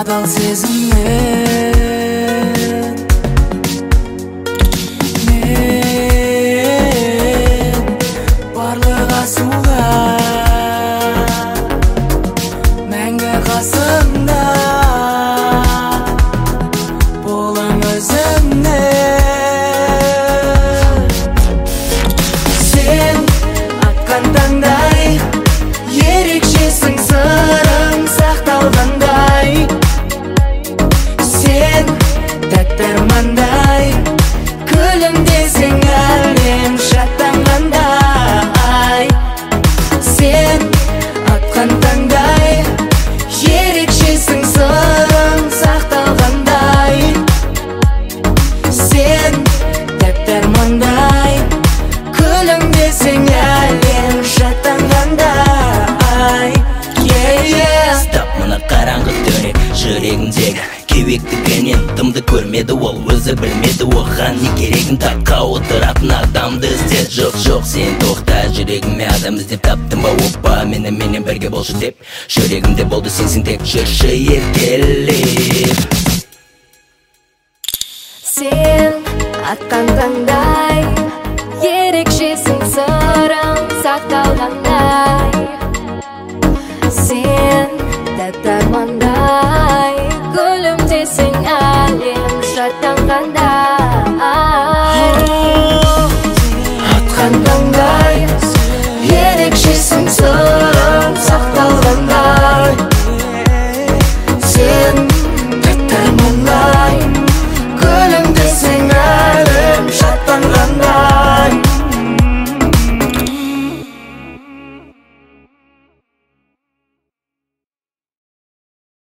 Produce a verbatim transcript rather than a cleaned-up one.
кал сезіммен. Мен барлық асуға мәңгі қасымда болам өзімнен. Сен атқан таңдай ерекшесің, сырың сақталғандай. Сен тәтті армандай, күлімдесең әлем шаттанғандай. Сен атқан таңдай ерекшесің, сырың сақталғандай. Сен тәтті армандай, күлімдесең әлем шаттанғандай. Стап, мына қараңғы төре жүрегімдегі кеуектігінен дымды көрмеді ол, өзі білмеді оған не керегін. Таққа отыратын адамды іздеп, жоқ жоқ сен тоқта, жүрегіме адам іздеп таптым ба? Опа, мені менен бірге болшы деп, жүрегімде болды сенсің тек, жүрші еркелеп. Сен атқан таңдай ерекшесің, сырың сақталғандай. Сен тәтті армандай, күлімдесең әлем шаттанғандай. Атқан таңдай ерекшесің, сырың сақталғандай.